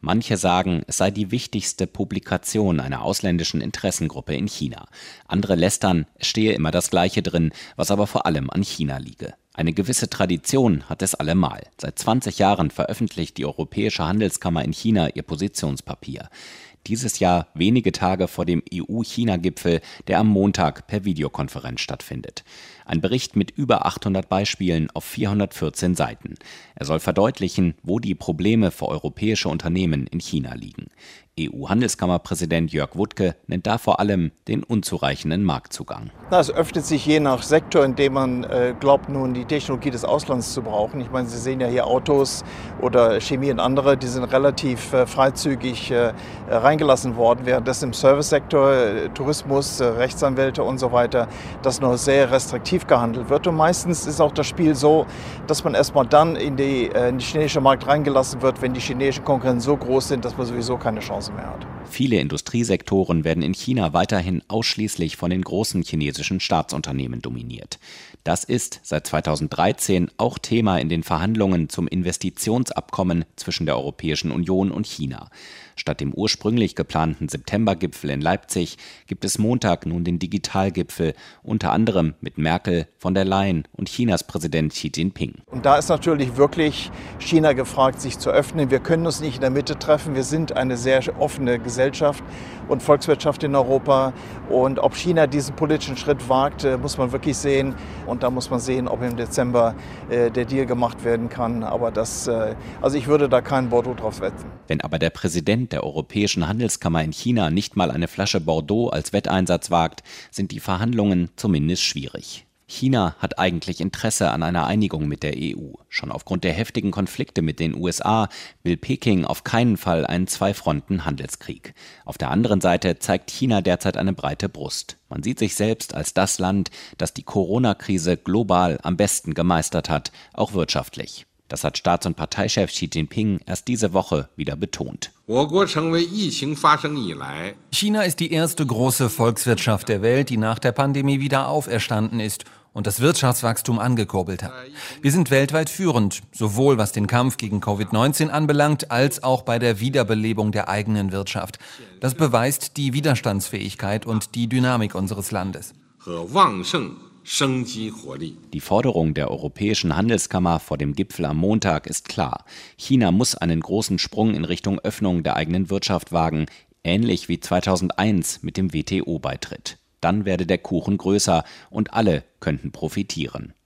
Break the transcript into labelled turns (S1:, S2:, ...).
S1: Manche sagen, es sei die wichtigste Publikation einer ausländischen Interessengruppe in China. Andere lästern, es stehe immer das Gleiche drin, was aber vor allem an China liege. Eine gewisse Tradition hat es allemal. Seit 20 Jahren veröffentlicht die Europäische Handelskammer in China ihr Positionspapier. Dieses Jahr wenige Tage vor dem EU-China-Gipfel, der am Montag per Videokonferenz stattfindet. Ein Bericht mit über 800 Beispielen auf 414 Seiten. Er soll verdeutlichen, wo die Probleme für europäische Unternehmen in China liegen. EU-Handelskammerpräsident Jörg Wuttke nennt da vor allem den unzureichenden Marktzugang.
S2: Es öffnet sich je nach Sektor, in dem man glaubt, nun die Technologie des Auslands zu brauchen. Ich meine, Sie sehen ja hier Autos oder Chemie und andere, die sind relativ freizügig reingelassen worden, währenddessen im Servicesektor, Tourismus, Rechtsanwälte und so weiter, das noch sehr restriktiv gehandelt wird. Und meistens ist auch das Spiel so, dass man erstmal dann in den chinesischen Markt reingelassen wird, wenn die chinesischen Konkurrenten so groß sind, dass man sowieso keine Chance mehr hat.
S1: Viele Industriesektoren werden in China weiterhin ausschließlich von den großen chinesischen Staatsunternehmen dominiert. Das ist seit 2013 auch Thema in den Verhandlungen zum Investitionsabkommen zwischen der Europäischen Union und China. Statt dem ursprünglich geplanten Septembergipfel in Leipzig gibt es Montag nun den Digitalgipfel, unter anderem mit Merkel, von der Leyen und Chinas Präsident Xi Jinping.
S2: Und da ist natürlich wirklich China gefragt, sich zu öffnen. Wir können uns nicht in der Mitte treffen. Wir sind eine sehr offene Gesellschaft und Volkswirtschaft in Europa. Und ob China diesen politischen Schritt wagt, muss man wirklich sehen. Und da muss man sehen, ob im Dezember der Deal gemacht werden kann. Aber also ich würde da kein Bordeaux drauf wetten.
S1: Wenn aber der Präsident der Europäischen Handelskammer in China nicht mal eine Flasche Bordeaux als Wetteinsatz wagt, sind die Verhandlungen zumindest schwierig. China hat eigentlich Interesse an einer Einigung mit der EU. Schon aufgrund der heftigen Konflikte mit den USA will Peking auf keinen Fall einen Zwei-Fronten-Handelskrieg. Auf der anderen Seite zeigt China derzeit eine breite Brust. Man sieht sich selbst als das Land, das die Corona-Krise global am besten gemeistert hat, auch wirtschaftlich. Das hat Staats- und Parteichef Xi Jinping erst diese Woche wieder betont.
S3: China ist die erste große Volkswirtschaft der Welt, die nach der Pandemie wieder auferstanden ist und das Wirtschaftswachstum angekurbelt hat. Wir sind weltweit führend, sowohl was den Kampf gegen Covid-19 anbelangt, als auch bei der Wiederbelebung der eigenen Wirtschaft. Das beweist die Widerstandsfähigkeit und die Dynamik unseres Landes.
S1: Die Forderung der Europäischen Handelskammer vor dem Gipfel am Montag ist klar. China muss einen großen Sprung in Richtung Öffnung der eigenen Wirtschaft wagen, ähnlich wie 2001 mit dem WTO-Beitritt. Dann werde der Kuchen größer und alle könnten profitieren.